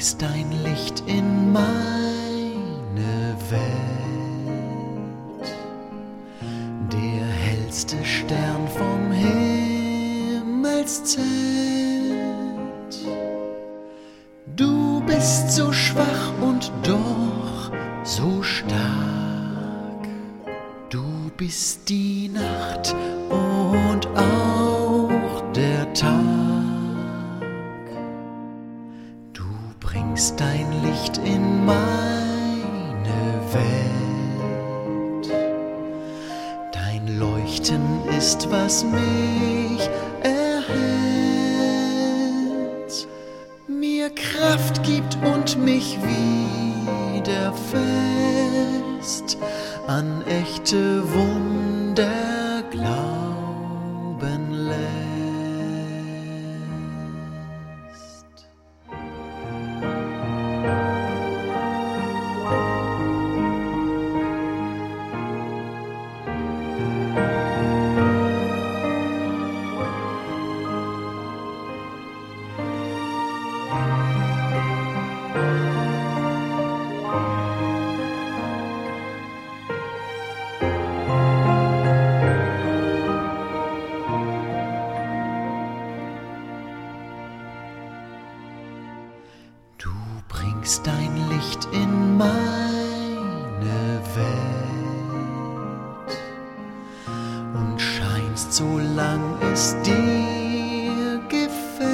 bringst dein Licht in meine Welt. Der hellste Stern vom Himmelszelt. Du bist so schwach und doch so stark. Du bist die Nacht und auch der Tag. Du bringst dein Licht in meine Welt. Dein Leuchten ist, was mich erhält, mir Kraft gibt und mich wieder fest an echte Wunder glauben lässt. Du bringst dein Licht in meine Welt und scheinst, solang es dir gefällt.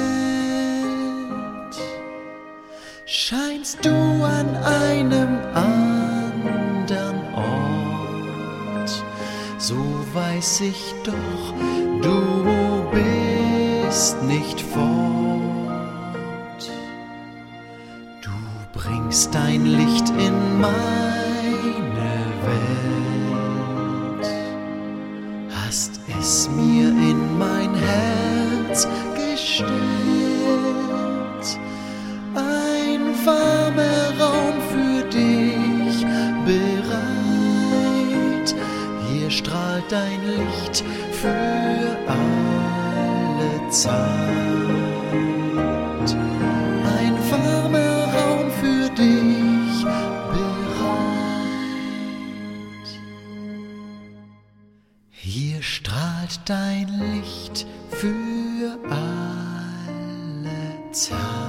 Scheinst du an einem anderen Ort, so weiß ich doch, du bist nicht fort. Du bringst dein Licht in meine Welt, hast es mir in mein Herz gestellt. Ein warmer Raum für dich bereit, hier strahlt dein Licht für alle Zeit. Ein warmer Raum für dich bereit. Hier strahlt dein Licht für alle Zeit.